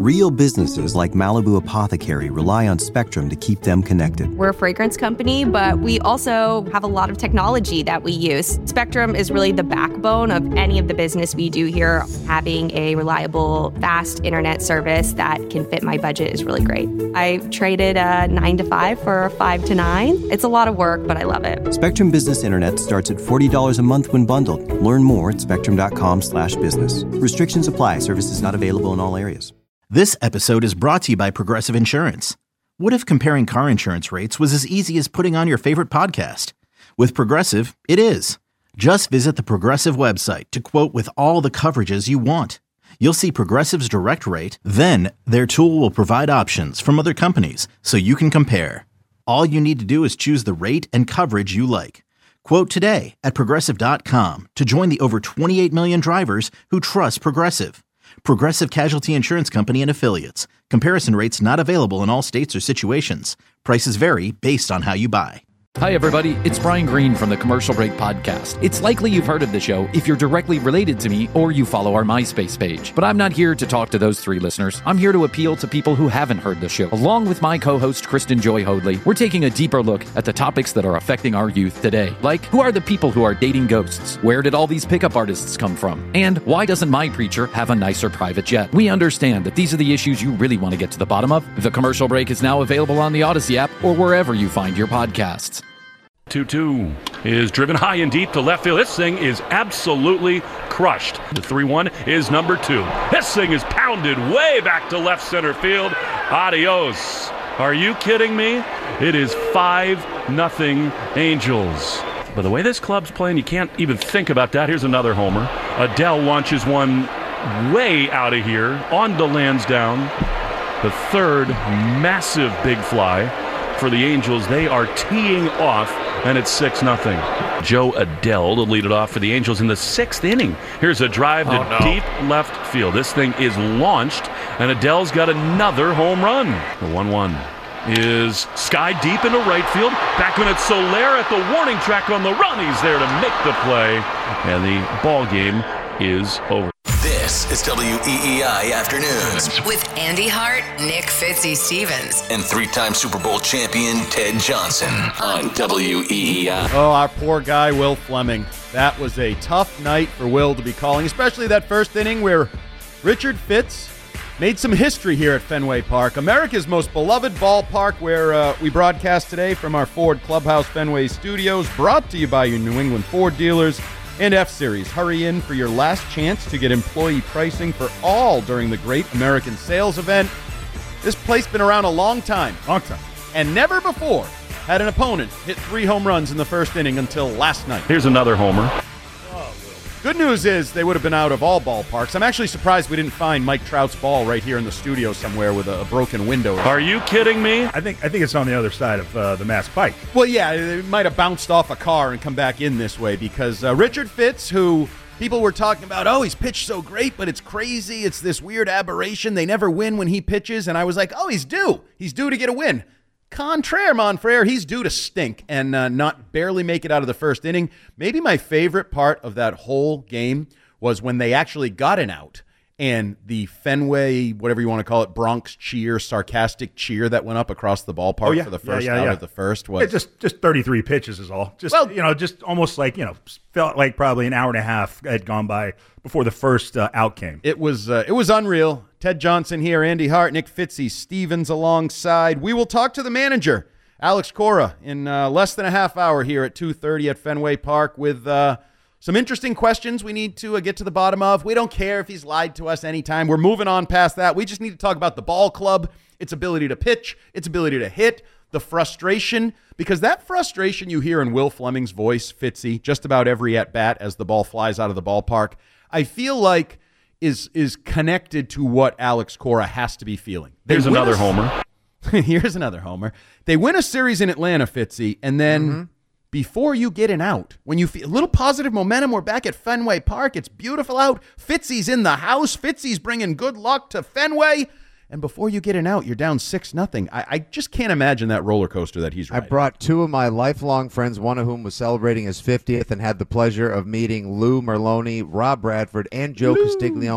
Real businesses like Malibu Apothecary rely on Spectrum to keep them connected. We're a fragrance company, but we also have a lot of technology that we use. Spectrum is really the backbone of any of the business we do here. Having a reliable, fast internet service that can fit my budget is really great. I traded a 9 to 5 for a 5 to 9. It's a lot of work, but I love it. Spectrum Business Internet starts at $40 a month when bundled. Learn more at spectrum.com/business. Restrictions apply. Services not available in all areas. This episode is brought to you by Progressive Insurance. What if comparing car insurance rates was as easy as putting on your favorite podcast? With Progressive, it is. Just visit the Progressive website to quote with all the coverages you want. You'll see Progressive's direct rate, then their tool will provide options from other companies so you can compare. All you need to do is choose the rate and coverage you like. Quote today at Progressive.com to join the over 28 million drivers who trust Progressive. Progressive Casualty Insurance Company and Affiliates. Comparison rates not available in all states or situations. Prices vary based on how you buy. Hi, everybody. It's Brian Green from the Commercial Break Podcast. It's likely you've heard of the show if you're directly related to me or you follow our MySpace page. But I'm not here to talk to those three listeners. I'm here to appeal to people who haven't heard the show. Along with my co-host, Kristen Joy Hoadley, we're taking a deeper look at the topics that are affecting our youth today. Like, who are the people who are dating ghosts? Where did all these pickup artists come from? And why doesn't my preacher have a nicer private jet? We understand that these are the issues you really want to get to the bottom of. The Commercial Break is now available on the Odyssey app or wherever you find your podcasts. 2-2 is driven high and deep to left field. This thing is absolutely crushed. The 3-1 is number 2. This thing is pounded way back to left center field. Adios. Are you kidding me? It is 5-0 Angels. But the way this club's playing, you can't even think about that. Here's another homer. Adele launches one way out of here on to Lansdowne. The third massive big fly for the Angels. They are teeing off, and it's 6-0. Joe Adele to lead it off for the Angels in the 6th inning. Here's a drive to deep left field. This thing is launched, and Adele's got another home run. The 1-1 is sky deep into right field. Back when it's Soler at the warning track on the run. He's there to make the play, and the ball game is over. This is WEEI Afternoons with Andy Hart, Nick Fitzy-Stevens, and 3-time Super Bowl champion Ted Johnson on WEEI. Oh, our poor guy, Will Fleming. That was a tough night for Will to be calling, especially that first inning where Richard Fitz made some history here at Fenway Park, America's most beloved ballpark, where we broadcast today from our Ford Clubhouse Fenway studios, brought to you by your New England Ford dealers and F-Series. Hurry in for your last chance to get employee pricing for all during the Great American Sales Event. This place been around a long time, and never before had an opponent hit 3 home runs in the first inning until last night. Here's another homer. Good news is they would have been out of all ballparks. I'm actually surprised we didn't find Mike Trout's ball right here in the studio somewhere with a broken window. Are you kidding me? I think it's on the other side of the Mass Pike. Well, yeah, it might have bounced off a car and come back in this way because Richard Fitz, who people were talking about, oh, he's pitched so great, but it's crazy. It's this weird aberration. They never win when he pitches. And I was like, oh, he's due. He's due to get a win. Contraire, mon frere, he's due to stink and not barely make it out of the first inning. Maybe my favorite part of that whole game was when they actually got an out and the Fenway, whatever you want to call it, Bronx cheer, sarcastic cheer that went up across the ballpark for the first out of the first was just 33 pitches is all. Just almost like felt like probably an hour and a half had gone by before the first out came. It was unreal. Ted Johnson here, Andy Hart, Nick Fitzy-Stevens alongside. We will talk to the manager, Alex Cora, in less than a half hour here at 2:30 at Fenway Park with some interesting questions we need to get to the bottom of. We don't care if he's lied to us anytime. We're moving on past that. We just need to talk about the ball club, its ability to pitch, its ability to hit, the frustration, because that frustration you hear in Will Fleming's voice, Fitzy, just about every at-bat as the ball flies out of the ballpark, I feel like is connected to what Alex Cora has to be feeling. Here's another homer. Here's another homer. They win a series in Atlanta, Fitzy, and then before you get an out, when you feel a little positive momentum, we're back at Fenway Park. It's beautiful out. Fitzy's in the house. Fitzy's bringing good luck to Fenway. And before you get an out, you're down 6-0. I just can't imagine that roller coaster that he's riding. I brought 2 of my lifelong friends, one of whom was celebrating his 50th and had the pleasure of meeting Lou Merloni, Rob Bradford, and Joe Castiglione,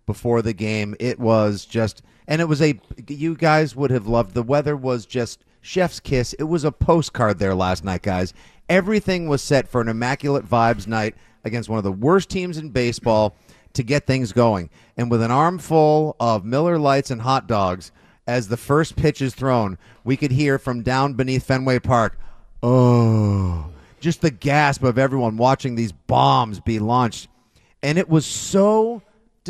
before the game. It was just, and it was you guys would have loved, the weather was just chef's kiss. It was a postcard there last night, guys. Everything was set for an immaculate vibes night against one of the worst teams in baseball to get things going. And with an armful of Miller Lights and hot dogs, as the first pitch is thrown, we could hear from down beneath Fenway Park, oh, just the gasp of everyone watching these bombs be launched. And it was so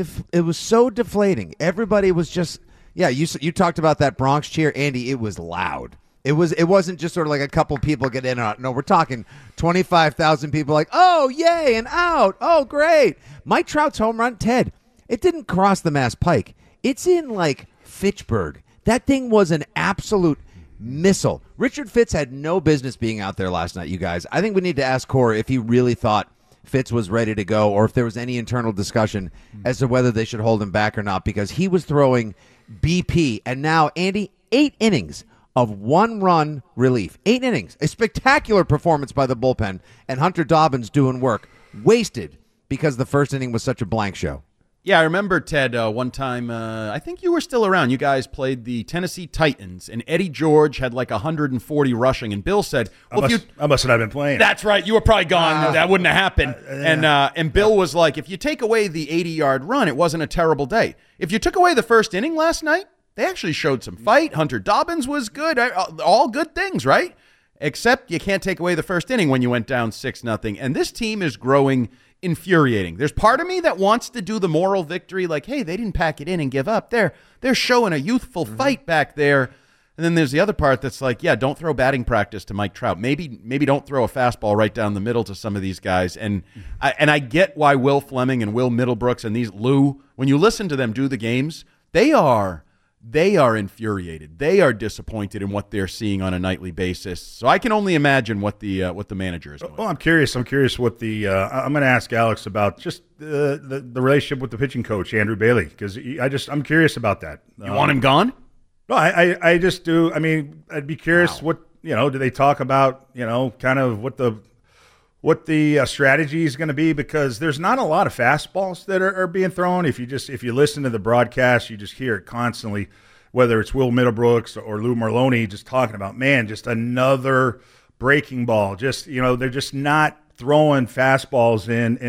deflating. Everybody was just, you talked about that Bronx cheer, Andy. It was loud. It wasn't just sort of like a couple people get in and out. No, we're talking 25,000 people like, oh, yay, and out. Oh, great. Mike Trout's home run, Ted, it didn't cross the Mass Pike. It's in, like, Fitchburg. That thing was an absolute missile. Richard Fitz had no business being out there last night, you guys. I think we need to ask Cora if he really thought Fitz was ready to go or if there was any internal discussion as to whether they should hold him back or not, because he was throwing BP. And now, Andy, 8 innings of 1-run relief. 8 innings. A spectacular performance by the bullpen, and Hunter Dobbins doing work. Wasted because the first inning was such a blank show. Yeah, I remember, Ted, one time, I think you were still around. You guys played the Tennessee Titans, and Eddie George had like 140 rushing, and Bill said, well, I must not have been playing. That's right. You were probably gone. That wouldn't have happened. And Bill was like, if you take away the 80-yard run, it wasn't a terrible day. If you took away the first inning last night, they actually showed some fight. Hunter Dobbins was good. All good things, right? Except you can't take away the first inning when you went down 6-0. And this team is growing infuriating. There's part of me that wants to do the moral victory, like, hey, they didn't pack it in and give up. They're showing a youthful fight back there. And then there's the other part that's like, yeah, don't throw batting practice to Mike Trout. Maybe don't throw a fastball right down the middle to some of these guys. And I get why Will Fleming and Will Middlebrooks and these Lou, when you listen to them do the games, they are infuriated. They are disappointed in what they're seeing on a nightly basis. So I can only imagine what the manager is doing. Well, I'm curious what the I'm going to ask Alex about just the relationship with the pitching coach Andrew Bailey, because I'm curious about that. You want him gone? No, I just do. I mean, I'd be curious what do they talk about? Kind of what the strategy is going to be, because there's not a lot of fastballs that are being thrown. If you listen to the broadcast, you just hear it constantly, whether it's Will Middlebrooks or Lou Merlone just talking about, man, just another breaking ball. Just, they're just not throwing fastballs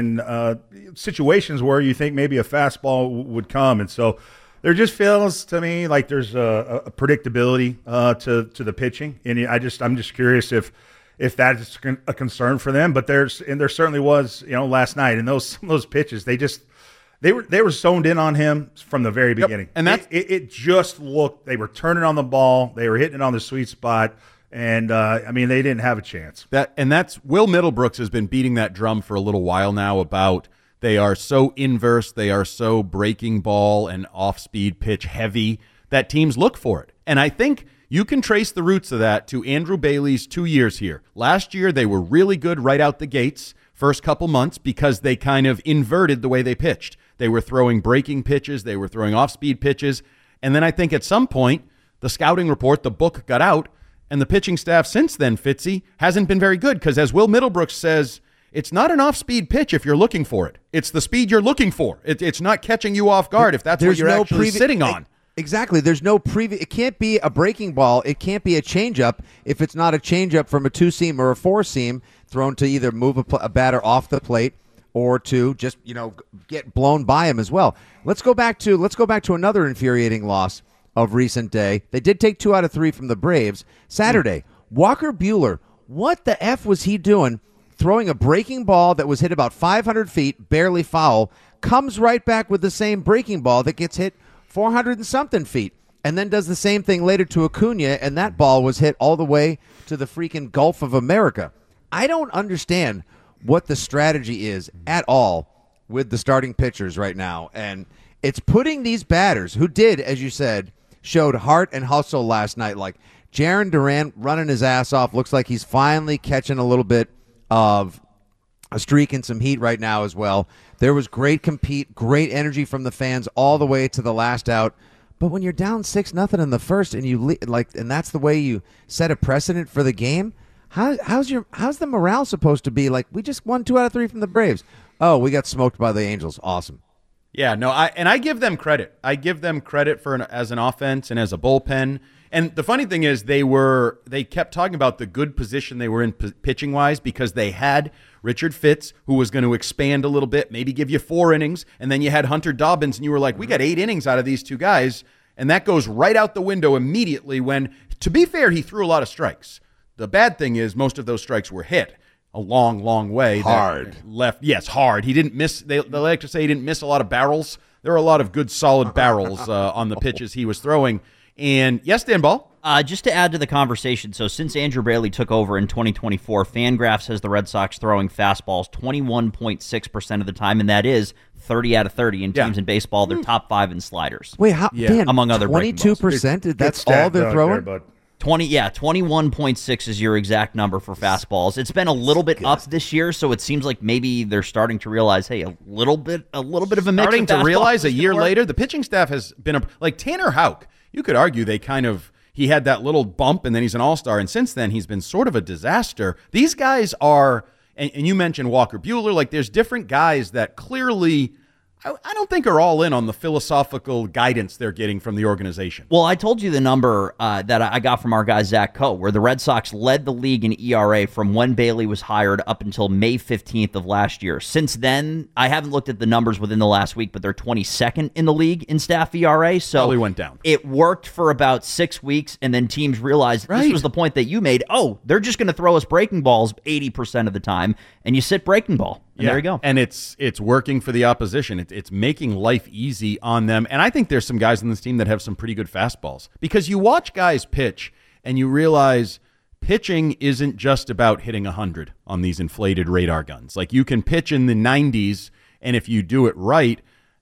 in situations where you think maybe a fastball would come. And so there just feels to me like there's a predictability to the pitching. And I'm just curious if that's a concern for them. But there certainly was, last night, and those pitches, they were zoned in on him from the very beginning. Yep. And that's it just looked, they were turning on the ball, they were hitting it on the sweet spot, and they didn't have a chance. That's Will Middlebrooks has been beating that drum for a little while now about they are so inverse, they are so breaking ball and off-speed pitch heavy that teams look for it. And I think you can trace the roots of that to Andrew Bailey's 2 years here. Last year, they were really good right out the gates, first couple months, because they kind of inverted the way they pitched. They were throwing breaking pitches. They were throwing off-speed pitches. And then I think at some point, the scouting report, the book got out, and the pitching staff since then, Fitzy, hasn't been very good, because as Will Middlebrooks says, it's not an off-speed pitch if you're looking for it. It's the speed you're looking for. It's not catching you off guard if that's what you're actually sitting on. Exactly. There's no preview. It can't be a breaking ball. It can't be a changeup if it's not a changeup from a 2-seam or a 4-seam thrown to either move a batter off the plate or to just, get blown by him as well. Let's go back to another infuriating loss of recent day. They did take 2 out of 3 from the Braves. Saturday, Walker Buehler, what the F was he doing? Throwing a breaking ball that was hit about 500 feet, barely foul, comes right back with the same breaking ball that gets hit 400 and something feet, and then does the same thing later to Acuna, and that ball was hit all the way to the freaking Gulf of America. I don't understand what the strategy is at all with the starting pitchers right now, and it's putting these batters, who did, as you said, showed heart and hustle last night, like Jarren Duran running his ass off, looks like he's finally catching a little bit of a streak and some heat right now as well. There was great great energy from the fans all the way to the last out. But when you're down 6-0 in the first, and and that's the way you set a precedent for the game, how's the morale supposed to be? Like, we just won 2 out of 3 from the Braves. Oh, we got smoked by the Angels. Awesome. Yeah, no, I give them credit. I give them credit as an offense and as a bullpen. And the funny thing is they kept talking about the good position they were in pitching-wise because they had Richard Fitz, who was going to expand a little bit, maybe give you 4 innings, and then you had Hunter Dobbins, and you were like, we got 8 innings out of these two guys, and that goes right out the window immediately when, to be fair, he threw a lot of strikes. The bad thing is most of those strikes were hit a long, long way. Hard. Left. Yes, hard. He didn't miss. They like to say he didn't miss a lot of barrels. There were a lot of good, solid barrels on the pitches he was throwing. And yes, Dan Ball? Just to add to the conversation, so since Andrew Braley took over in 2024, Fangraphs has the Red Sox throwing fastballs 21.6% of the time, and that is 30 out of 30 in teams in baseball. They're top 5 in sliders. Wait, how? Dan, among other 22%? That's all they're throwing? 21.6 is your exact number for fastballs. It's been a little bit up this year, so it seems like maybe they're starting to realize, hey, a little bit of a mix. Starting to realize a year later, the pitching staff has been like Tanner Houck. You could argue he had that little bump, and then he's an all-star, and since then he's been sort of a disaster. These guys are, and you mentioned Walker Buehler, like there's different guys that clearly I don't think are all in on the philosophical guidance they're getting from the organization. Well, I told you the number that I got from our guy Zach Coe, where the Red Sox led the league in ERA from when Bailey was hired up until May 15th of last year. Since then, I haven't looked at the numbers within the last week, but they're 22nd in the league in staff ERA. So probably went down. It worked for about 6 weeks, and then teams realized this was the point that you made. Oh, they're just going to throw us breaking balls 80% of the time, and you sit breaking ball. And there you go. And it's working for the opposition. It's making life easy on them. And I think there's some guys on this team that have some pretty good fastballs. Because you watch guys pitch and you realize pitching isn't just about hitting 100 on these inflated radar guns. Like you can pitch in the 90s, and if you do it right,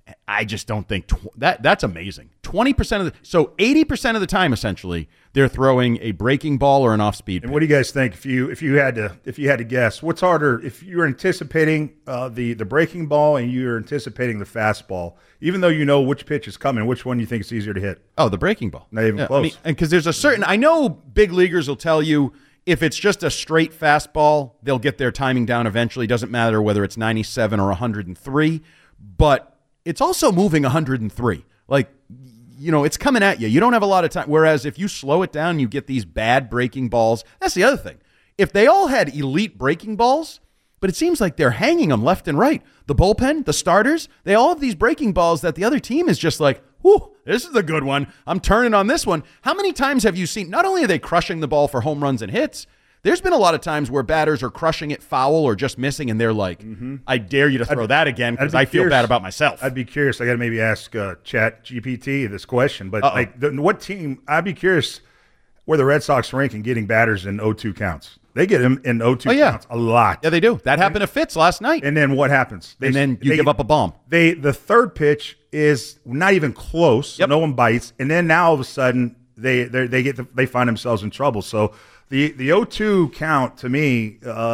I just don't think that's amazing. 20% so 80% of the time, essentially, they're throwing a breaking ball or an off-speed pitch. And what do you guys think? If you had to guess, what's harder? If you're anticipating the breaking ball and you're anticipating the fastball, even though you know which pitch is coming, which one do you think is easier to hit? Oh, the breaking ball. Not even close. I mean, and because there's a certain, I know big leaguers will tell you if it's just a straight fastball, they'll get their timing down eventually. Doesn't matter whether it's 97 or 103, but it's also moving 103. Like, it's coming at you. You don't have a lot of time. Whereas if you slow it down, you get these bad breaking balls. That's the other thing. If they all had elite breaking balls, but it seems like they're hanging them left and right. The bullpen, the starters, they all have these breaking balls that the other team is just like, whew, this is a good one. I'm turning on this one. How many times have you seen, not only are they crushing the ball for home runs and hits, there's been a lot of times where batters are crushing it foul or just missing, and they're like, I dare you to throw that again because I feel bad about myself. I'd be curious. I got to maybe ask Chat GPT this question. But what team – I'd be curious where the Red Sox rank in getting batters in 0-2 counts. They get them in 0-2 counts a lot. Yeah, they do. That happened to Fitz last night. And then what happens? Then you give up a bomb. The third pitch is not even close. So no one bites. And then now all of a sudden they find themselves in trouble. So – The 0-2 count, to me,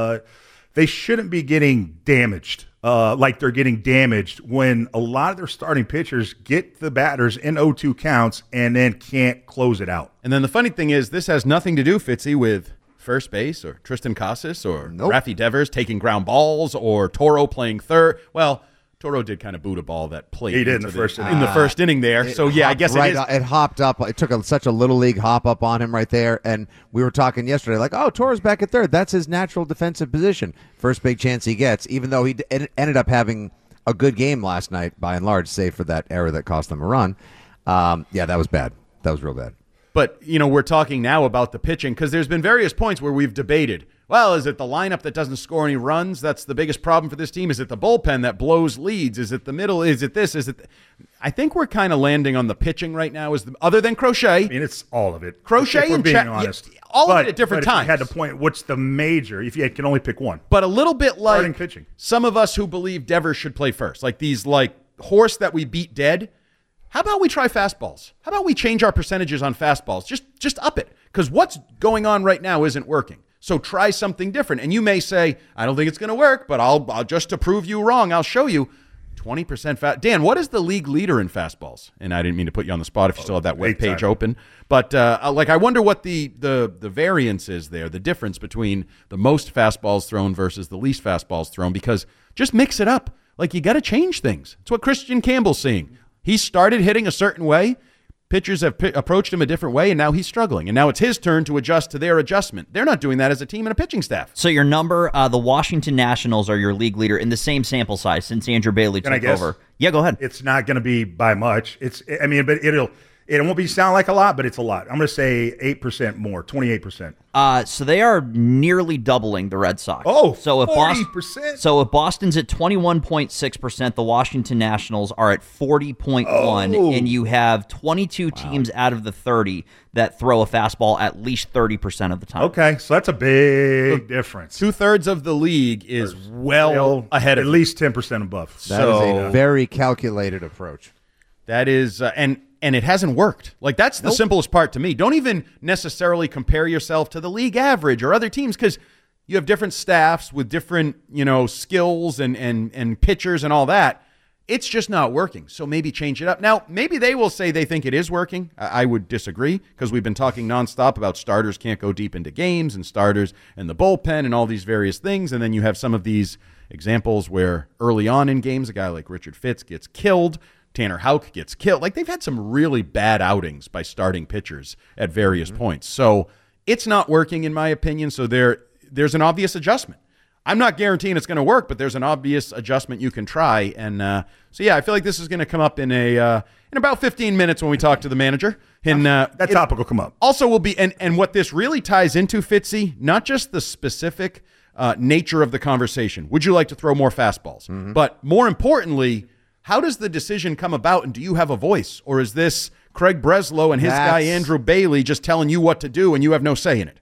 they shouldn't be getting damaged like they're getting damaged when a lot of their starting pitchers get the batters in 0-2 counts and then can't close it out. And then the funny thing is this has nothing to do, Fitzy, with first base or Tristan Casas or Rafi Devers taking ground balls or Toro playing third. Well, Toro did kind of boot a ball that played in the first inning there. So, I guess it hopped up. It took such a little league hop up on him right there. And we were talking yesterday like, oh, Toro's back at third. That's his natural defensive position. First big chance he gets, even though he ended up having a good game last night by and large, save for that error that cost them a run. That was bad. That was real bad. But, we're talking now about the pitching because there's been various points where we've debated, well, is it the lineup that doesn't score any runs? That's the biggest problem for this team. Is it the bullpen that blows leads? Is it the middle? Is it this? Is it I think we're kind of landing on the pitching right now, other than Crochet. I mean, it's all of it. Crochet and being honest. All of it at different times. If you had to point, what's the major? If you can only pick one. But a little bit like starting pitching. Some of us who believe Devers should play first, like these horse that we beat dead. How about we try fastballs? How about we change our percentages on fastballs? Just up it. Because what's going on right now isn't working. So try something different. And you may say, I don't think it's going to work, but I'll just to prove you wrong, I'll show you. 20% fast. Dan, what is the league leader in fastballs? And I didn't mean to put you on the spot if you still have that web page open. But I wonder what the variance is there, the difference between the most fastballs thrown versus the least fastballs thrown, because just mix it up. Like, you got to change things. It's what Christian Campbell's seeing. He started hitting a certain way. Pitchers have approached him a different way, and now he's struggling. And now it's his turn to adjust to their adjustment. They're not doing that as a team and a pitching staff. So your number, the Washington Nationals are your league leader in the same sample size since Andrew Bailey took over. Yeah, go ahead. It's not going to be by much. But it won't sound like a lot, but it's a lot. I'm going to say 8% more, 28%. So they are nearly doubling the Red Sox. Oh, so if 40%. So if Boston's at 21.6%, the Washington Nationals are at 40.1%, and you have 22 teams out of the 30 that throw a fastball at least 30% of the time. Okay, so that's a big difference. 2/3 of the league is well ahead of at least 10% above. That is a very calculated approach. That is, and it hasn't worked. Like, that's the simplest part to me. Don't even necessarily compare yourself to the league average or other teams, because you have different staffs with different, skills and pitchers and all that. It's just not working. So maybe change it up. Now, maybe they will say they think it is working. I would disagree, because we've been talking nonstop about starters can't go deep into games and starters and the bullpen and all these various things. And then you have some of these examples where early on in games, a guy like Richard Fitz gets killed. Tanner Houck gets killed. Like, they've had some really bad outings by starting pitchers at various points. So it's not working, in my opinion. So there's an obvious adjustment. I'm not guaranteeing it's going to work, but there's an obvious adjustment you can try. And so, yeah, I feel like this is going to come up in about 15 minutes when we talk to the manager. And that topic will come up. Also will be, and what this really ties into, Fitzy, not just the specific nature of the conversation. Would you like to throw more fastballs? But more importantly, how does the decision come about, and do you have a voice? Or is this Craig Breslow and his guy Andrew Bailey just telling you what to do and you have no say in it?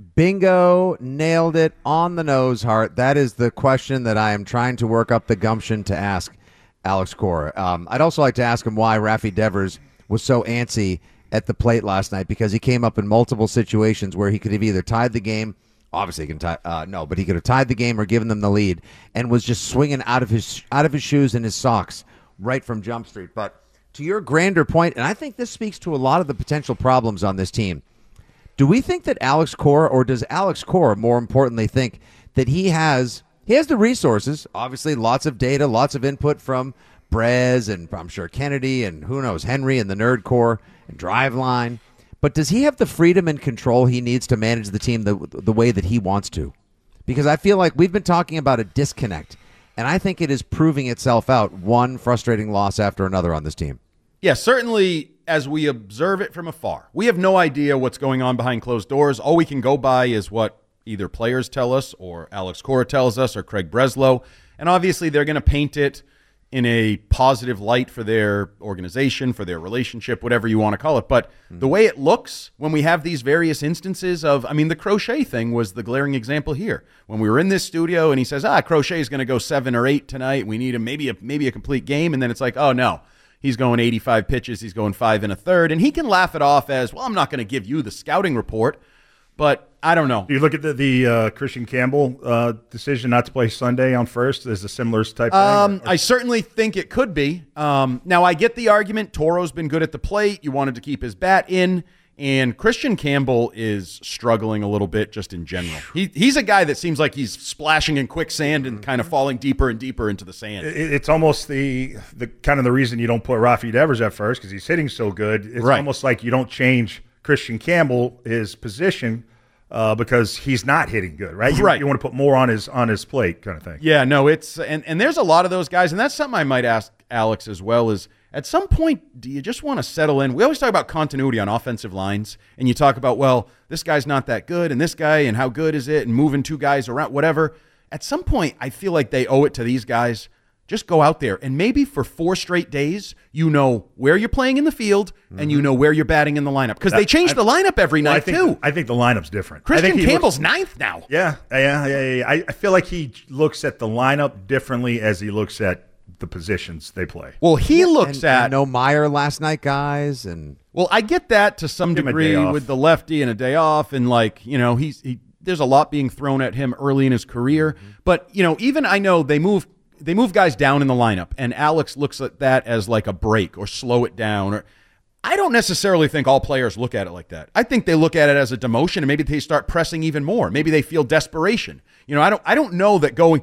Bingo, nailed it on the nose, Hart. That is the question that I am trying to work up the gumption to ask Alex Cora. I'd also like to ask him why Rafi Devers was so antsy at the plate last night, because he came up in multiple situations where he could have either tied the game. Obviously, he can tie. But he could have tied the game or given them the lead, and was just swinging out of his shoes and his socks right from Jump Street. But to your grander point, and I think this speaks to a lot of the potential problems on this team, do we think that Alex Cora, or does Alex Cora, more importantly, think that he has the resources, obviously lots of data, lots of input from Brez and I'm sure Kennedy and who knows, Henry and the Nerd Core and Driveline, but does he have the freedom and control he needs to manage the team the way that he wants to? Because I feel like we've been talking about a disconnect, and I think it is proving itself out, one frustrating loss after another on this team. Yeah, certainly as we observe it from afar. We have no idea what's going on behind closed doors. All we can go by is what either players tell us or Alex Cora tells us or Craig Breslow. And obviously they're going to paint it in a positive light for their organization, for their relationship, whatever you want to call it. But the way it looks when we have these various instances of, the Crochet thing was the glaring example here. When we were in this studio and he says, Crochet is going to go 7 or 8 tonight. We need him maybe a complete game. And then it's like, oh, no, he's going 85 pitches. He's going 5 1/3. And he can laugh it off as, well, I'm not going to give you the scouting report. But I don't know. You look at the Christian Campbell decision not to play Sunday on first as a similar type thing? I certainly think it could be. Now, I get the argument. Toro's been good at the plate. You wanted to keep his bat in. And Christian Campbell is struggling a little bit just in general. He's a guy that seems like he's splashing in quicksand and kind of falling deeper and deeper into the sand. It's almost the kind of the reason you don't put Rafi Devers at first, because he's hitting so good. It's almost like you don't change Christian Campbell, his position, because he's not hitting good, right? You want to put more on his plate, kind of thing. Yeah, no, it's and there's a lot of those guys, and that's something I might ask Alex as well. Is at some point, do you just want to settle in? We always talk about continuity on offensive lines, and you talk about, well, this guy's not that good, and this guy, and how good is it, and moving 2 guys around, whatever. At some point, I feel like they owe it to these guys. Just go out there, and maybe for 4 straight days, you know where you're playing in the field, and you know where you're batting in the lineup. Because they change the lineup every night, too. I think the lineup's different. Christian Campbell's 9th now. Yeah. I feel like he looks at the lineup differently as he looks at the positions they play. Well, he looks at... no Meyer last night, guys. And well, I get that to some degree with the lefty and a day off, and there's a lot being thrown at him early in his career. But, even I know they move guys down in the lineup, and Alex looks at that as like a break or slow it down. Or I don't necessarily think all players look at it like that. I think they look at it as a demotion, and maybe they start pressing even more. Maybe they feel desperation. I don't know that going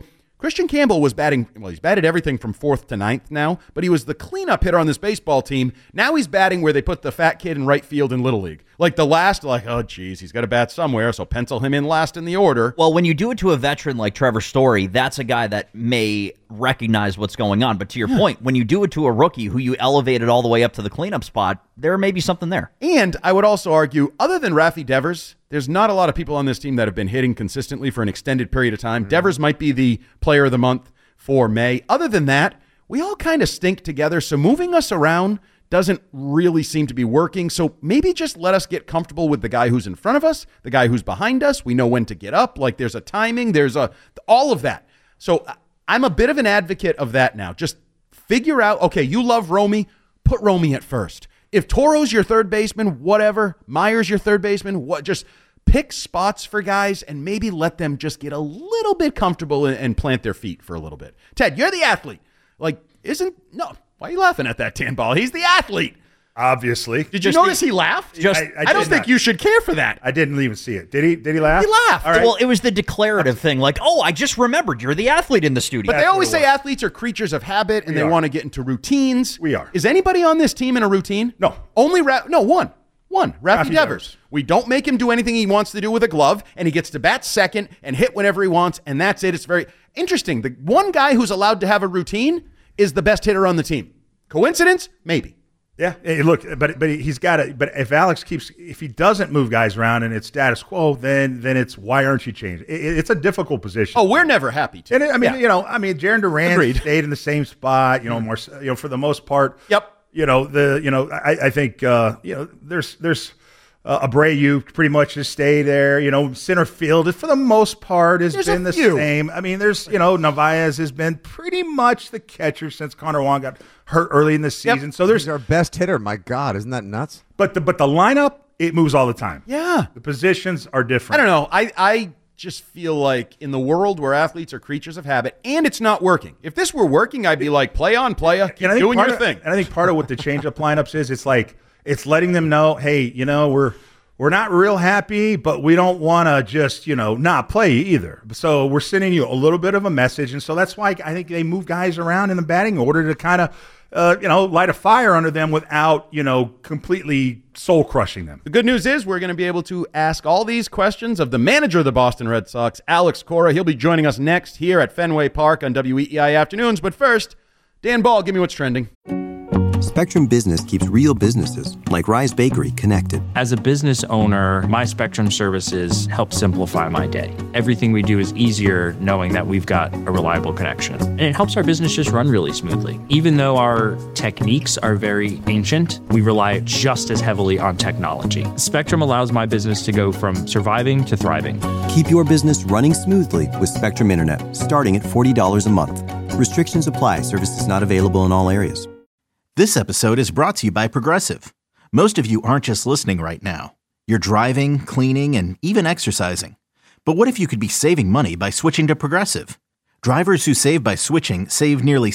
Christian Campbell was batting, well, he's batted everything from 4th to 9th now, but he was the cleanup hitter on this baseball team. Now he's batting where they put the fat kid in right field in Little League. Like the last, oh, geez, he's got to bat somewhere, so pencil him in last in the order. Well, when you do it to a veteran like Trevor Story, that's a guy that may recognize what's going on. But to your point, when you do it to a rookie who you elevated all the way up to the cleanup spot, there may be something there. And I would also argue, other than Rafi Devers, there's not a lot of people on this team that have been hitting consistently for an extended period of time. Devers might be the player of the month for May. Other than that, we all kind of stink together, so moving us around doesn't really seem to be working. So maybe just let us get comfortable with the guy who's in front of us, the guy who's behind us. We know when to get up. Like there's a timing, all of that. So I'm a bit of an advocate of that now. Just figure out, okay, you love Romy, put Romy at first. If Toro's your third baseman, whatever, Meyer's your third baseman, just pick spots for guys and maybe let them just get a little bit comfortable and plant their feet for a little bit. Ted, you're the athlete. Why are you laughing at that, Tan Ball? He's the athlete. Obviously. Did you notice he laughed? I don't think you should care for that. I didn't even see it. Did he laugh? He laughed. All right. Well, it was the declarative thing. Like, I just remembered you're the athlete in the studio. But they always say athletes are creatures of habit and they want to get into routines. We are. Is anybody on this team in a routine? No. Only one. Rafi Devers. We don't make him do anything he wants to do with a glove, and he gets to bat second and hit whenever he wants, and that's it. It's very interesting. The one guy who's allowed to have a routine is the best hitter on the team. Coincidence? Maybe. Yeah. Hey, look, but he's got it. But if he doesn't move guys around and it's status quo, then it's why aren't you changing? It's a difficult position. Oh, we're never happy to. And Jarren Duran stayed in the same spot. More, for the most part. Yep. I think there's Abreu pretty much has stayed there. Center field for the most part has been the same. I mean, Narvaez has been pretty much the catcher since Connor Wong got hurt early in the season. Yep. So he's our best hitter. My God, isn't that nuts? But the lineup, it moves all the time. Yeah, the positions are different. I don't know. I just feel like in the world where athletes are creatures of habit and it's not working. If this were working, I'd be like, play on, playa, keep doing your thing. And I think part of what the change-up lineups is, it's letting them know, hey, we're not real happy, but we don't want to just, not play you either. So we're sending you a little bit of a message. And so that's why I think they move guys around in the batting order to kind of, light a fire under them without, completely soul-crushing them. The good news is we're going to be able to ask all these questions of the manager of the Boston Red Sox, Alex Cora. He'll be joining us next here at Fenway Park on WEEI Afternoons. But first, Dan Ball, give me what's trending. Spectrum Business keeps real businesses, like Rise Bakery, connected. As a business owner, my Spectrum services help simplify my day. Everything we do is easier knowing that we've got a reliable connection. And it helps our business just run really smoothly. Even though our techniques are very ancient, we rely just as heavily on technology. Spectrum allows my business to go from surviving to thriving. Keep your business running smoothly with Spectrum Internet, starting at $40 a month. Restrictions apply. Services not available in all areas. This episode is brought to you by Progressive. Most of you aren't just listening right now. You're driving, cleaning, and even exercising. But what if you could be saving money by switching to Progressive? Drivers who save by switching save nearly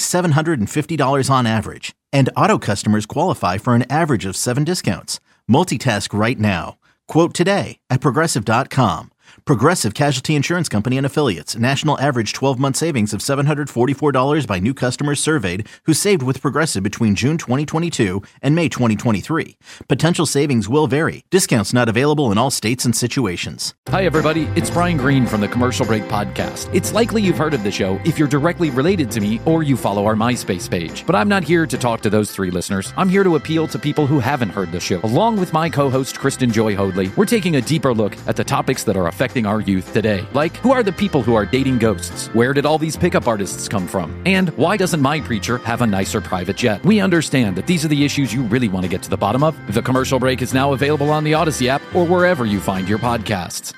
$750 on average. And auto customers qualify for an average of 7 discounts. Multitask right now. Quote today at Progressive.com. Progressive Casualty Insurance Company and Affiliates. National average 12-month savings of $744 by new customers surveyed who saved with Progressive between June 2022 and May 2023. Potential savings will vary. Discounts not available in all states and situations. Hi, everybody. It's Brian Green from the Commercial Break Podcast. It's likely you've heard of the show if you're directly related to me or you follow our MySpace page. But I'm not here to talk to those 3 listeners. I'm here to appeal to people who haven't heard the show. Along with my co-host, Kristen Joy Hoadley, we're taking a deeper look at the topics that are affecting our youth today. Like, who are the people who are dating ghosts? Where did all these pickup artists come from? And why doesn't my preacher have a nicer private jet? We understand that these are the issues you really want to get to the bottom of. The Commercial Break is now available on the Odyssey app or wherever you find your podcasts.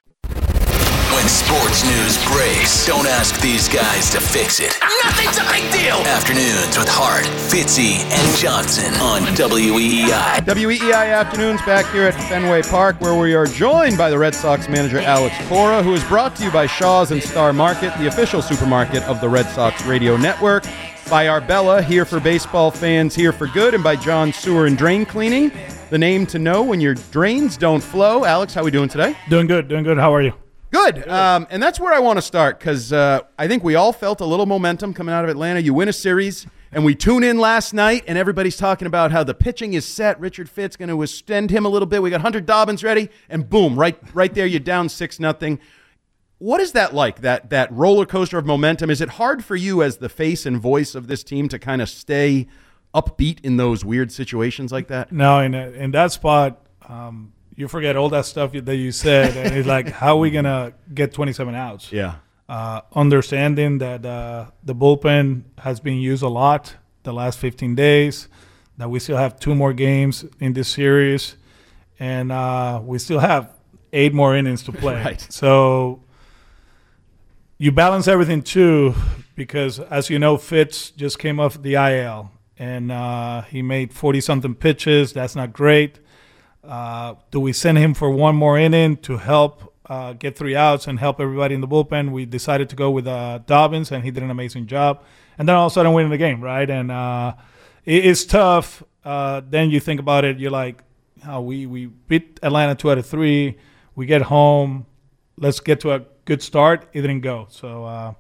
When sports news breaks, don't ask these guys to fix it. Nothing's a big deal. Afternoons with Hart, Fitzy, and Johnson on WEEI. WEEI Afternoons back here at Fenway Park, where we are joined by the Red Sox manager Alex Cora, who is brought to you by Shaw's and Star Market, the official supermarket of the Red Sox radio network, by Arbella, here for baseball fans, here for good, and by John Sewer and Drain Cleaning, the name to know when your drains don't flow. Alex, how are we doing today? Doing good. How are you? Good. And that's where I want to start because I think we all felt a little momentum coming out of Atlanta. You win a series, and we tune in last night, and everybody's talking about how the pitching is set. Richard Fitz going to extend him a little bit. We got Hunter Dobbins ready, and boom, right there, you're down 6-0. What is that like, that roller coaster of momentum? Is it hard for you as the face and voice of this team to kind of stay upbeat in those weird situations like that? No, in that spot, you forget all that stuff that you said, and it's like, how are we going to get 27 outs? Yeah. Understanding that the bullpen has been used a lot the last 15 days, that we still have 2 more games in this series, and we still have 8 more innings to play. Right. So you balance everything, too, because, as you know, Fitz just came off the IL, and he made 40-something pitches. That's not great. Do we send him for 1 more inning to help get 3 outs and help everybody in the bullpen? We decided to go with Dobbins, and he did an amazing job. And then all of a sudden winning the game, right? And it's tough. Then you think about it. You're like, oh, we beat Atlanta 2 out of 3. We get home. Let's get to a good start. It didn't go. So,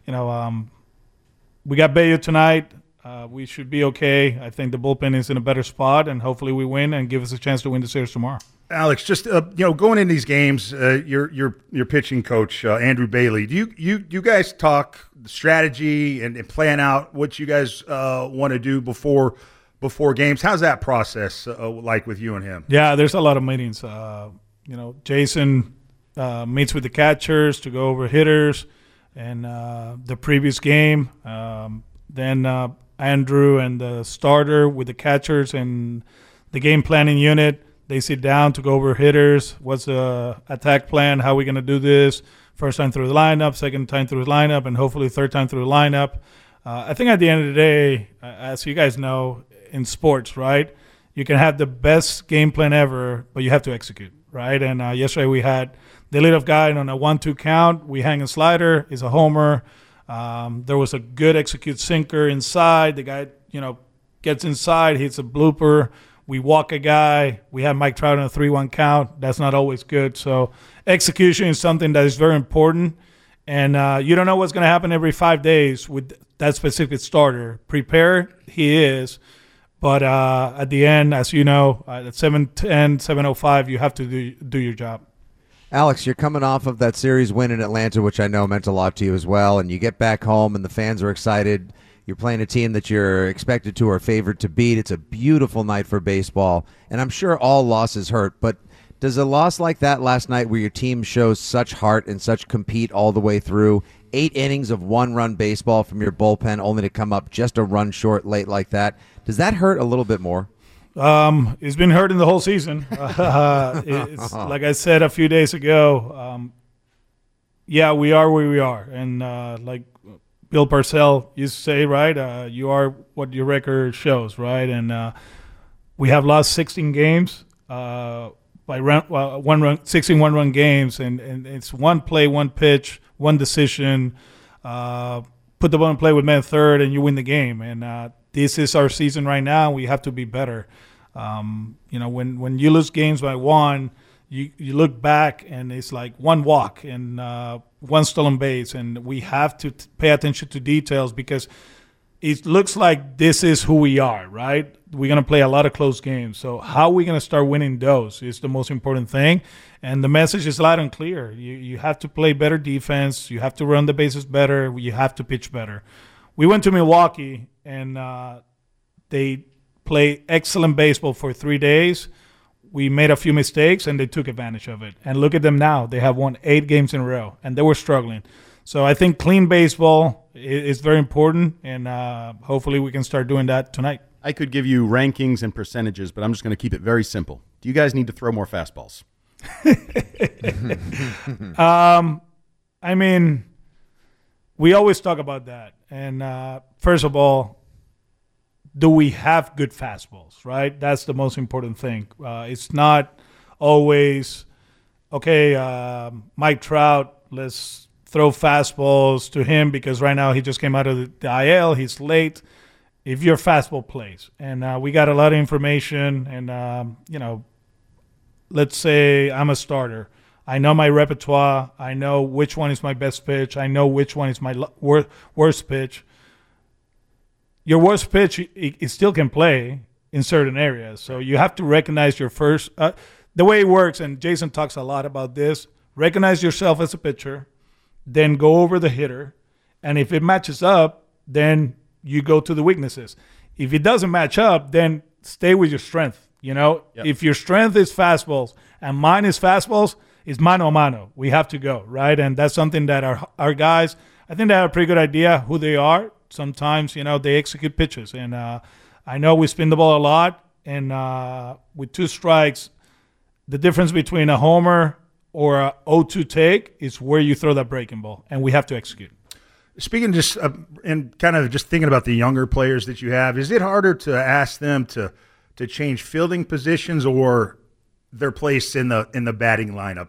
we got Bello tonight. We should be okay. I think the bullpen is in a better spot, and hopefully we win and give us a chance to win the series tomorrow. Alex, just going in these games, your pitching coach Andrew Bailey. Do you guys talk strategy and plan out what you guys want to do before games? How's that process like with you and him? Yeah, there's a lot of meetings. Jason meets with the catchers to go over hitters and the previous game. Then Andrew and the starter with the catchers and the game planning unit, they sit down to go over hitters. What's the attack plan? How are we going to do this? First time through the lineup, second time through the lineup, and hopefully third time through the lineup. I think at the end of the day, as you guys know, in sports, right, you can have the best game plan ever, but you have to execute, right? And yesterday we had the leadoff guy on a 1-2 count. We hang a slider. It's a homer. There was a good execute sinker inside. The guy, gets inside, hits a blooper. We walk a guy. We have Mike Trout on a 3-1 count. That's not always good. So execution is something that is very important. And you don't know what's going to happen every 5 days with that specific starter. Prepare, he is. But at the end, as you know, at 7:10, 7:05, you have to do your job. Alex, you're coming off of that series win in Atlanta, which I know meant a lot to you as well, and you get back home and the fans are excited. You're playing a team that you're expected to or favored to beat. It's a beautiful night for baseball, and I'm sure all losses hurt, but does a loss like that last night where your team shows such heart and such compete all the way through, 8 innings of 1-run baseball from your bullpen only to come up just a run short late like that, does that hurt a little bit more? It's been hurting the whole season. It's, like I said a few days ago, we are where we are. And like Bill Parcells used to say, right, you are what your record shows, right? And we have lost 16 games by 16 one-run games, and it's one play, one pitch, one decision. Put the ball in play with man third, and you win the game. And this is our season right now. We have to be better. When you lose games by 1, you look back and it's like 1 walk and 1 stolen base, and we have to pay attention to details because it looks like this is who we are, right? We're going to play a lot of close games. So how are we going to start winning those is the most important thing. And the message is loud and clear. You have to play better defense. You have to run the bases better. You have to pitch better. We went to Milwaukee, and they play excellent baseball for 3 days. We made a few mistakes, and they took advantage of it. And look at them now. They have won 8 games in a row, and they were struggling. So I think clean baseball is very important, and hopefully we can start doing that tonight. I could give you rankings and percentages, but I'm just going to keep it very simple. Do you guys need to throw more fastballs? I mean, we always talk about that. And first of all, do we have good fastballs, right? That's the most important thing. It's not always, okay, Mike Trout, let's throw fastballs to him because right now he just came out of the IL. He's late. If your fastball plays. And we got a lot of information. And, let's say I'm a starter. I know my repertoire. I know which one is my best pitch. I know which one is my worst pitch. Your worst pitch, it still can play in certain areas. So you have to recognize your first the way it works, and Jason talks a lot about this, recognize yourself as a pitcher, then go over the hitter, and if it matches up, then you go to the weaknesses. If it doesn't match up, then stay with your strength. If your strength is fastballs and mine is fastballs, it's mano a mano. We have to go, right? And that's something that our guys, I think they have a pretty good idea who they are. Sometimes, they execute pitches. And I know we spin the ball a lot. And with 2 strikes, the difference between a homer or a 0-2 take is where you throw that breaking ball. And we have to execute. Speaking just and kind of just thinking about the younger players that you have, is it harder to ask them to change fielding positions or their place in the batting lineup?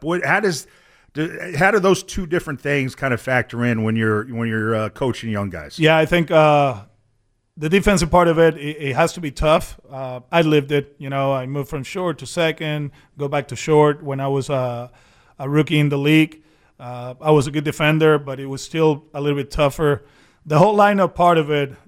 How do those 2 different things kind of factor in when you're coaching young guys? Yeah, I think the defensive part of it has to be tough. I lived it. I moved from short to second, go back to short when I was a rookie in the league. I was a good defender, but it was still a little bit tougher. The whole lineup part of it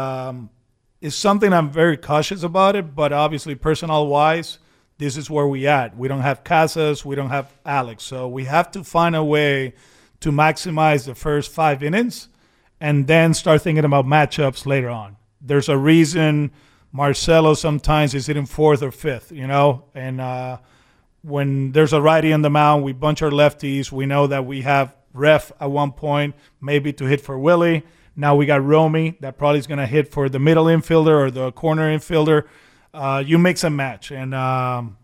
is something I'm very cautious about it, but obviously personnel-wise, this is where we at. We don't have Casas, we don't have Alex, so we have to find a way to maximize the first 5 innings and then start thinking about matchups later on. There's a reason Marcelo sometimes is hitting 4th or 5th, and when there's a righty on the mound, we bunch our lefties. We know that we have Ref at one point, maybe to hit for Willie. Now we got Romy that probably is going to hit for the middle infielder or the corner infielder. You mix and match. And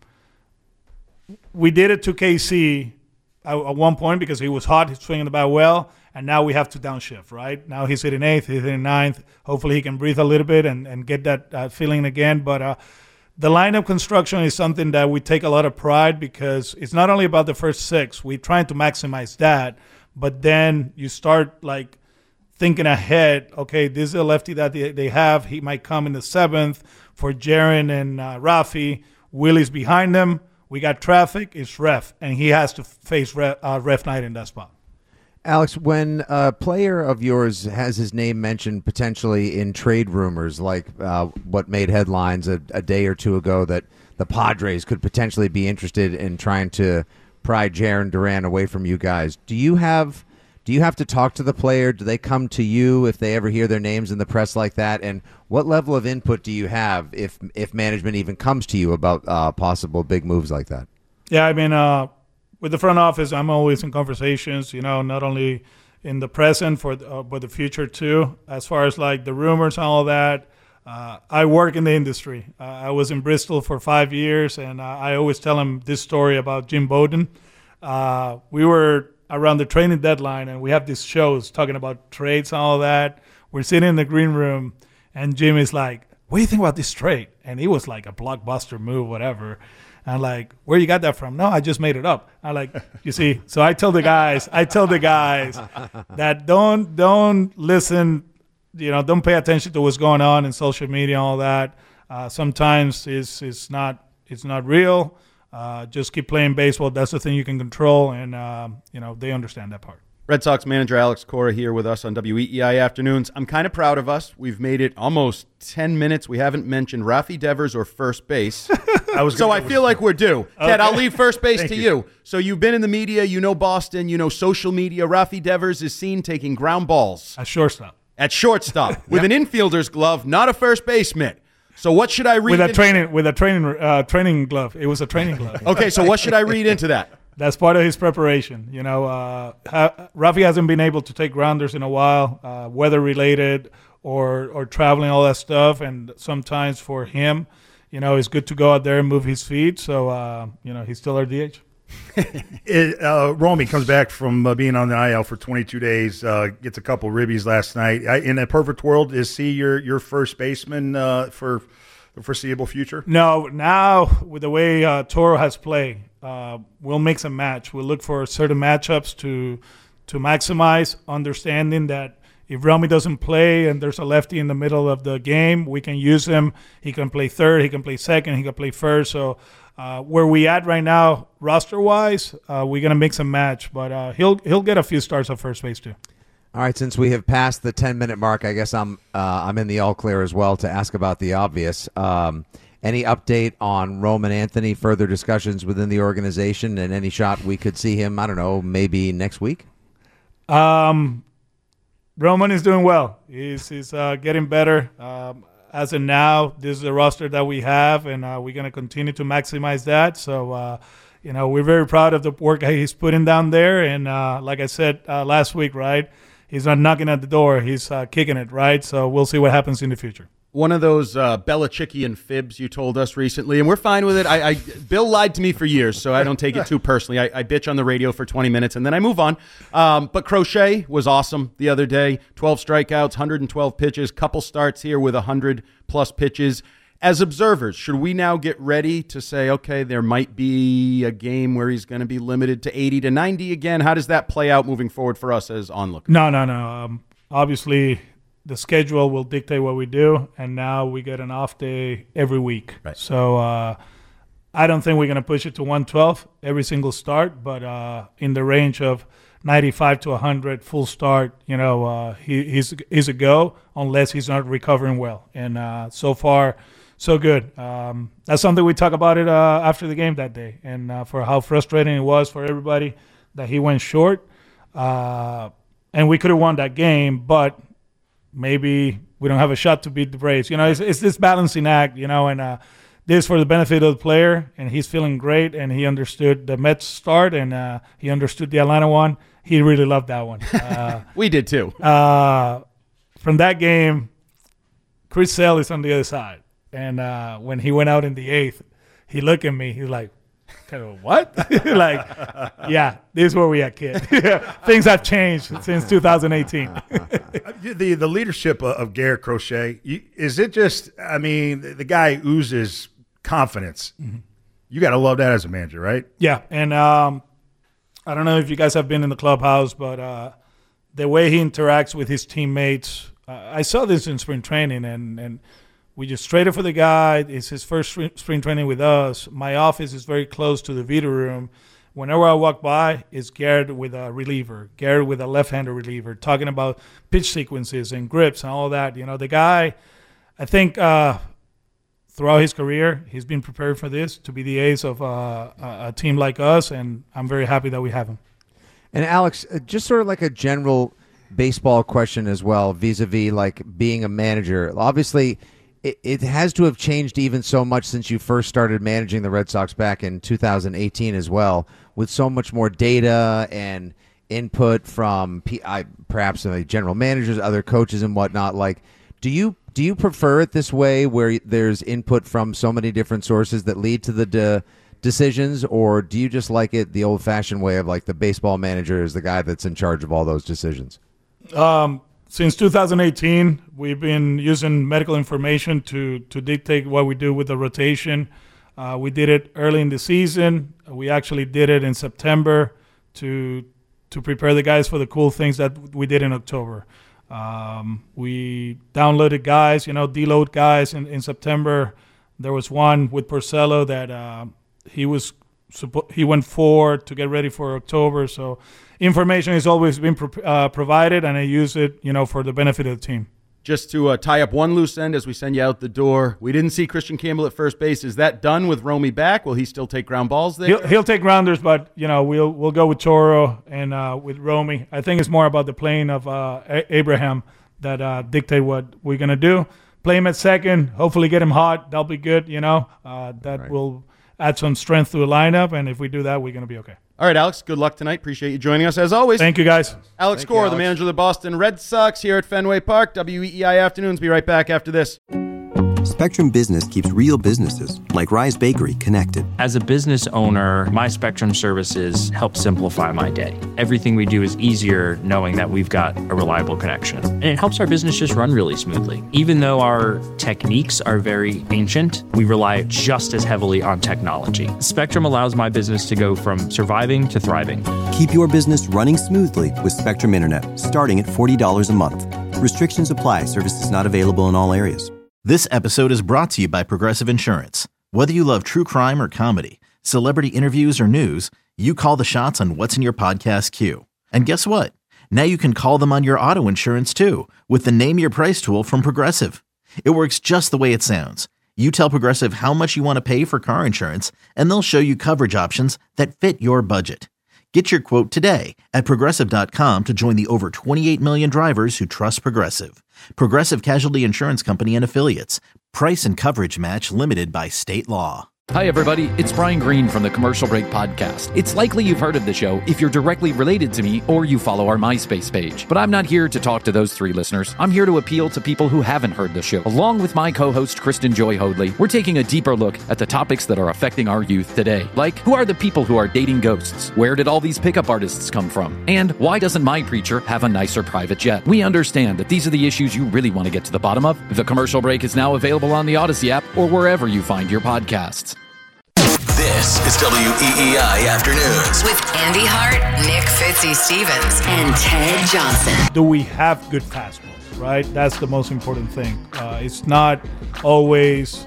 we did it to KC at one point because he was hot, he's swinging the bat well, and now we have to downshift, right? Now he's hitting 8th, he's hitting 9th. Hopefully he can breathe a little bit and get that feeling again. But the lineup construction is something that we take a lot of pride because it's not only about the first 6. We're trying to maximize that, but then you start thinking ahead. Okay, this is a lefty that they have. He might come in the 7th for Jaron and Rafi. Willie's behind them. We got traffic. It's Ref, and he has to face Ref Knight in that spot. Alex, when a player of yours has his name mentioned potentially in trade rumors, like what made headlines a day or 2 ago, that the Padres could potentially be interested in trying to pry Jarren Duran away from you guys, do you have to talk to the player? Do they come to you if they ever hear their names in the press like that? And what level of input do you have if management even comes to you about possible big moves like that? Yeah, I mean, with the front office, I'm always in conversations, not only in the present but the future too. As far as the rumors and all that, I work in the industry. I was in Bristol for 5 years, and I always tell them this story about Jim Bowden. We were around the training deadline, and we have these shows talking about trades and all that. We're sitting in the green room, and Jim is like, "What do you think about this trade?" And it was like a blockbuster move, whatever. I'm like, "Where you got that from?" "No, I just made it up." I'm like, you see, so I tell the guys that don't listen, don't pay attention to what's going on in social media and all that. Sometimes it's not real. Just keep playing baseball. That's the thing you can control, and they understand that part. Red Sox manager Alex Cora here with us on WEEI Afternoons. I'm kind of proud of us. We've made it almost 10 minutes. We haven't mentioned Rafi Devers or first base. I feel like we're due. Okay. Ted, I'll leave first base to you. So you've been in the media. You know Boston. You know social media. Rafi Devers is seen taking ground balls. At shortstop. With an infielder's glove, not a first base mitt. So what should I read? With a training glove. It was a training glove. Okay, so what should I read into that? That's part of his preparation. Rafi hasn't been able to take grounders in a while, weather-related or traveling, all that stuff. And sometimes for him, it's good to go out there and move his feet. So, he's still our DH. Romy comes back from being on the IL for 22 days, gets a couple ribbies last night. In a perfect world, is he your first baseman for the foreseeable future? No, now with the way Toro has played, we'll mix and match. We'll look for certain matchups to maximize, understanding that if Romy doesn't play and there's a lefty in the middle of the game, we can use him. He can play third, he can play second, he can play first. So Where we at right now, roster-wise, we're going to mix and match. But he'll get a few starts at first base, too. All right, since we have passed the 10-minute mark, I guess I'm in the all clear as well to ask about the obvious. Any update on Roman Anthony, further discussions within the organization, and any shot we could see him, I don't know, maybe next week? Roman is doing well. He's getting better. As of now, this is the roster that we have, and we're going to continue to maximize that. So, we're very proud of the work he's putting down there. And like I said last week, right, he's not knocking at the door. He's kicking it, right? So we'll see what happens in the future. One of those Belichickian fibs you told us recently, and we're fine with it. Bill lied to me for years, so I don't take it too personally. I bitch on the radio for 20 minutes, and then I move on. But Crochet was awesome the other day. 12 strikeouts, 112 pitches, couple starts here with 100-plus pitches. As observers, should we now get ready to say, okay, there might be a game where he's going to be limited to 80 to 90 again? How does that play out moving forward for us as onlookers? No. Obviously, the schedule will dictate what we do, and now we get an off day every week. Right. So I don't think we're going to push it to 112 every single start, but in the range of 95 to 100 full start, he's a go unless he's not recovering well. And so far, so good. That's something we talk about it after the game that day, and for how frustrating it was for everybody that he went short. And we could have won that game, but maybe we don't have a shot to beat the Braves. It's this balancing act, and this for the benefit of the player, and he's feeling great, and he understood the Mets start, and he understood the Atlanta one. He really loved that one. We did too. From that game, Chris Sale is on the other side, and when he went out in the 8th, he looked at me. He's like, what? Like, yeah, this is where we at, kid. Things have changed since 2018. The leadership of Garrett Crochet, is it just, the guy oozes confidence. Mm-hmm. You got to love that as a manager, right? Yeah, and I don't know if you guys have been in the clubhouse, but the way he interacts with his teammates, I saw this in spring training, and we just traded for the guy. It's his first spring training with us. My office is very close to the video room. Whenever I walk by, it's Garrett with a reliever, Garrett with a left-hander reliever, talking about pitch sequences and grips and all that. The guy, I think throughout his career, he's been prepared for this, to be the ace of a team like us, and I'm very happy that we have him. And Alex, just sort of like a general baseball question as well, vis-a-vis like being a manager. Obviously, it has to have changed even so much since you first started managing the Red Sox back in 2018 as well, with so much more data and input from perhaps general managers, other coaches and whatnot. Like, do you prefer it this way, where there's input from so many different sources that lead to the decisions, or do you just like it the old-fashioned way of like the baseball manager is the guy that's in charge of all those decisions? Since 2018, we've been using medical information to dictate what we do with the rotation. We did it early in the season. We actually did it in September to prepare the guys for the cool things that we did in October. We downloaded guys, deload guys in September. There was one with Porcello that he went forward to get ready for October. So information has always been provided, and I use it, for the benefit of the team. Just to tie up one loose end as we send you out the door, we didn't see Christian Campbell at first base. Is that done with Romy back? Will he still take ground balls there? He'll take grounders, but we'll go with Toro and with Romy. I think it's more about the playing of Abraham that dictate what we're gonna do. Play him at second. Hopefully, get him hot. That'll be good. That will add some strength to the lineup, and if we do that, we're gonna be okay. All right, Alex, good luck tonight. Appreciate you joining us as always. Thank you, guys. Alex Cora, the manager of the Boston Red Sox here at Fenway Park. WEEI Afternoons. Be right back after this. Spectrum Business keeps real businesses, like Rise Bakery, connected. As a business owner, my Spectrum services help simplify my day. Everything we do is easier knowing that we've got a reliable connection. And it helps our business just run really smoothly. Even though our techniques are very ancient, we rely just as heavily on technology. Spectrum allows my business to go from surviving to thriving. Keep your business running smoothly with Spectrum Internet, starting at $40 a month. Restrictions apply. Services not available in all areas. This episode is brought to you by Progressive Insurance. Whether you love true crime or comedy, celebrity interviews or news, you call the shots on what's in your podcast queue. And guess what? Now you can call them on your auto insurance too with the Name Your Price tool from Progressive. It works just the way it sounds. You tell Progressive how much you want to pay for car insurance, and they'll show you coverage options that fit your budget. Get your quote today at Progressive.com to join the over 28 million drivers who trust Progressive. Progressive Casualty Insurance Company and Affiliates. Price and coverage match limited by state law. Hi, everybody. It's Brian Green from the Commercial Break Podcast. It's likely you've heard of the show if you're directly related to me or you follow our MySpace page. But I'm not here to talk to those three listeners. I'm here to appeal to people who haven't heard the show. Along with my co-host, Kristen Joy Hoadley, we're taking a deeper look at the topics that are affecting our youth today. Like, who are the people who are dating ghosts? Where did all these pickup artists come from? And why doesn't my preacher have a nicer private jet? We understand that these are the issues you really want to get to the bottom of. The Commercial Break is now available on the Odyssey app or wherever you find your podcasts. This is WEEI Afternoons with Andy Hart, Nick Fitzy Stevens, and Ted Johnson. Do we have good fastballs, right? That's the most important thing. It's not always,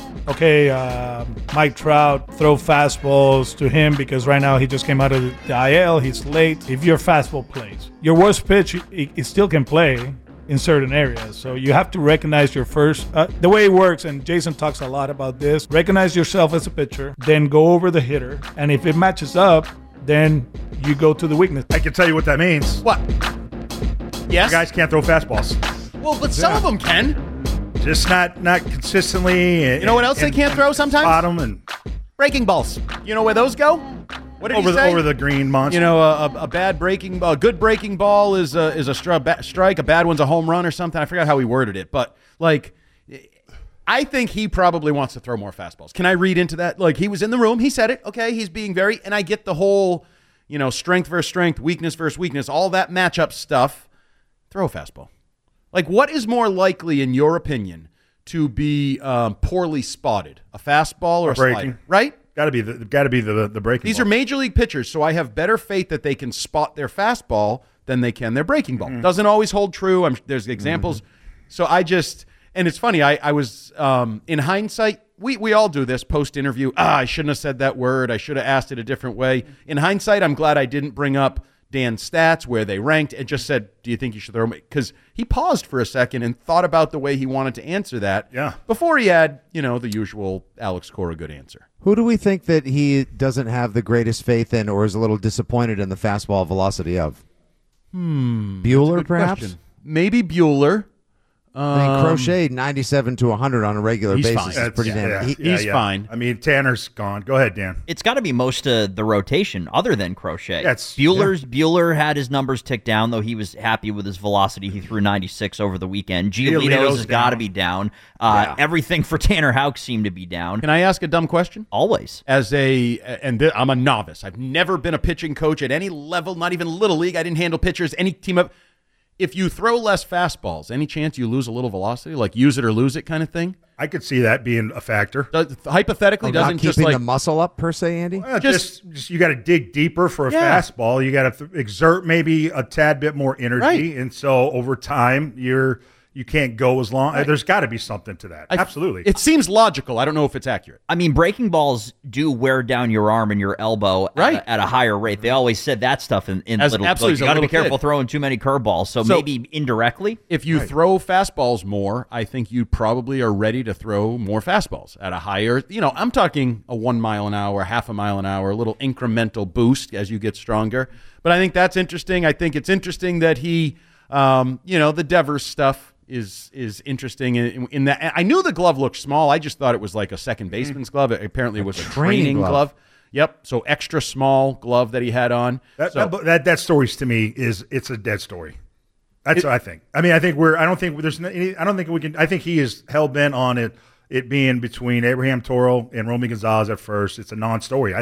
Mike Trout, throw fastballs to him because right now he just came out of the IL, he's late. If your fastball plays, your worst pitch, it still can play in certain areas. So you have to recognize your first, the way it works, and Jason talks a lot about this, recognize yourself as a pitcher, then go over the hitter, and if it matches up, then you go to the weakness. I can tell you what that means. What? Yes? The guys can't throw fastballs. Well, but some of them can. Just not consistently. You know what else they can't throw sometimes? Bottom and breaking balls. You know where those go? What did he say? Over the green monster. You know, a good breaking ball is a strike. A bad one's a home run or something. I forgot how he worded it, but like, I think he probably wants to throw more fastballs. Can I read into that? Like, he was in the room. He said it. Okay, he's being and I get the whole, strength versus strength, weakness versus weakness, all that matchup stuff. Throw a fastball. Like, what is more likely, in your opinion, to be poorly spotted? A fastball or a slider? Right? Got to be the breaking. These ball. are major league pitchers, so I have better faith that they can spot their fastball than they can their breaking ball. Doesn't always hold true. There's examples. So and it's funny. I was in hindsight. We all do this post interview. I shouldn't have said that word. I should have asked it a different way. In hindsight, I'm glad I didn't bring up Dan's stats, where they ranked, and just said, do you think you should throw him? Because he paused for a second and thought about the way he wanted to answer that before he had, the usual Alex Cora good answer. Who do we think that he doesn't have the greatest faith in or is a little disappointed in the fastball velocity of? Bueller, perhaps? Question. Maybe Bueller. I think Crochet 97 to 100 on a regular basis fine. is pretty damn. He's fine. I mean, Tanner's gone. Go ahead, Dan. It's got to be most of the rotation, other than Crochet. Bueller had his numbers ticked down, though he was happy with his velocity. He threw 96 over the weekend. Giolito's has got to be down. Everything for Tanner Houck seemed to be down. Can I ask a dumb question? Always. I'm a novice. I've never been a pitching coach at any level, not even Little League. I didn't handle pitchers, any team up. If you throw less fastballs, any chance you lose a little velocity, like use it or lose it kind of thing? I could see that being a factor. Hypothetically, doesn't not just keeping like the muscle up per se, Andy. Well, just you got to dig deeper for a fastball. You got to exert maybe a tad bit more energy, and so over time you can't go as long. Right. There's got to be something to that. Absolutely. It seems logical. I don't know if it's accurate. I mean, breaking balls do wear down your arm and your elbow at a higher rate. They always said that stuff in Little League. You got to be careful throwing too many curveballs. So maybe indirectly. If you throw fastballs more, I think you probably are ready to throw more fastballs at a higher, I'm talking a 1 mile an hour, half a mile an hour, a little incremental boost as you get stronger. But I think that's interesting. I think it's interesting that he, the Devers stuff is interesting in that. I knew the glove looked small. I just thought it was like a second baseman's glove. Apparently it was a training glove. Yep. So extra small glove that he had on. That story to me it's a dead story. That's what I think. I mean, I think I think he is hell bent on it being between Abraham Toro and Romy Gonzalez at first. It's a non-story, I think.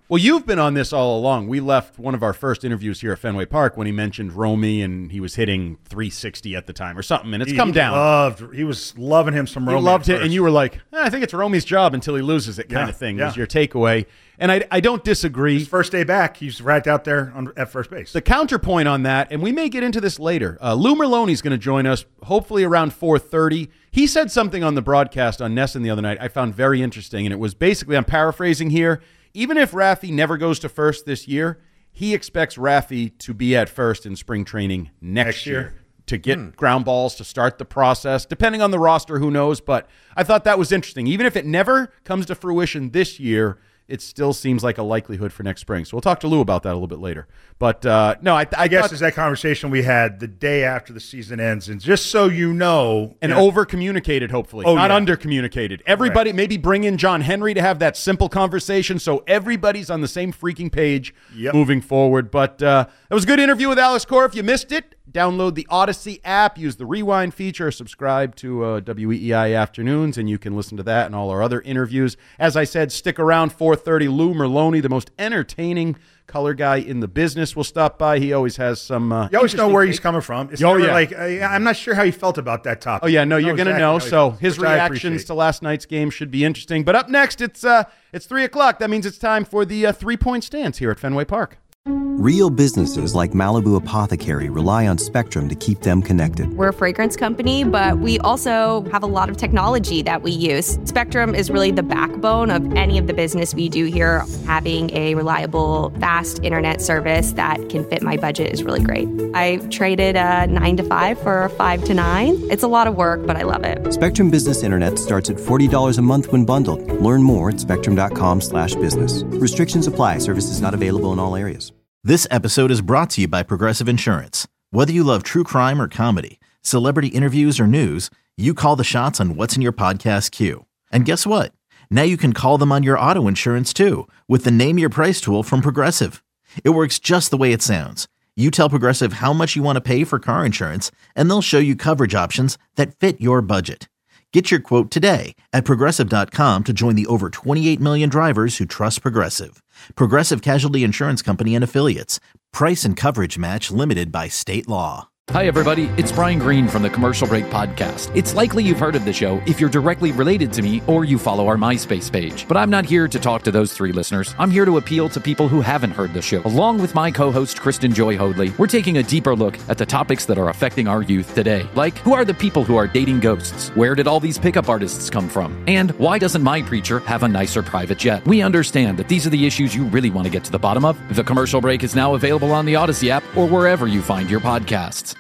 Well, you've been on this all along. We left one of our first interviews here at Fenway Park when he mentioned Romy, and he was hitting 360 at the time or something, and it's come down. He was loving him some Romy. He loved it, and you were like, I think it's Romy's job until he loses it kind of thing was your takeaway. And I don't disagree. His first day back, he's right out there at first base. The counterpoint on that, and we may get into this later, Lou Merloni's going to join us hopefully around 4:30. He said something on the broadcast on Nesson the other night I found very interesting, and it was basically, I'm paraphrasing here, even if Raffy never goes to first this year, he expects Raffy to be at first in spring training next year to get ground balls, to start the process. Depending on the roster, who knows? But I thought that was interesting. Even if it never comes to fruition this year, it still seems like a likelihood for next spring. So we'll talk to Lou about that a little bit later. But no, I guess it's that conversation we had the day after the season ends. And just so you know. And over-communicated, hopefully. Not under-communicated. Everybody, maybe bring in John Henry to have that simple conversation so everybody's on the same freaking page moving forward. But it was a good interview with Alex Cora. If you missed it, download the Odyssey app, use the rewind feature, subscribe to WEEI Afternoons, and you can listen to that and all our other interviews. As I said, stick around 4:30. Lou Merloni, the most entertaining color guy in the business, will stop by. He always has some you always know where he's coming from. It's never like, I'm not sure how he felt about that topic. Oh, yeah, no, you're going to know. So his reactions to last night's game should be interesting. But up next, it's 3 o'clock. That means it's time for the three-point stance here at Fenway Park. Real businesses like Malibu Apothecary rely on Spectrum to keep them connected. We're a fragrance company, but we also have a lot of technology that we use. Spectrum is really the backbone of any of the business we do here. Having a reliable, fast internet service that can fit my budget is really great. I traded a 9 to 5 for a 5 to 9. It's a lot of work, but I love it. Spectrum Business Internet starts at $40 a month when bundled. Learn more at spectrum.com/business. Restrictions apply. Services not available in all areas. This episode is brought to you by Progressive Insurance. Whether you love true crime or comedy, celebrity interviews or news, you call the shots on what's in your podcast queue. And guess what? Now you can call them on your auto insurance too with the Name Your Price tool from Progressive. It works just the way it sounds. You tell Progressive how much you want to pay for car insurance, and they'll show you coverage options that fit your budget. Get your quote today at Progressive.com to join the over 28 million drivers who trust Progressive. Progressive Casualty Insurance Company and Affiliates. Price and coverage match limited by state law. Hi, everybody. It's Brian Green from the Commercial Break Podcast. It's likely you've heard of the show if you're directly related to me or you follow our MySpace page. But I'm not here to talk to those three listeners. I'm here to appeal to people who haven't heard the show. Along with my co-host, Kristen Joy Hoadley, we're taking a deeper look at the topics that are affecting our youth today. Like, who are the people who are dating ghosts? Where did all these pickup artists come from? And why doesn't my preacher have a nicer private jet? We understand that these are the issues you really want to get to the bottom of. The Commercial Break is now available on the Odyssey app or wherever you find your podcasts.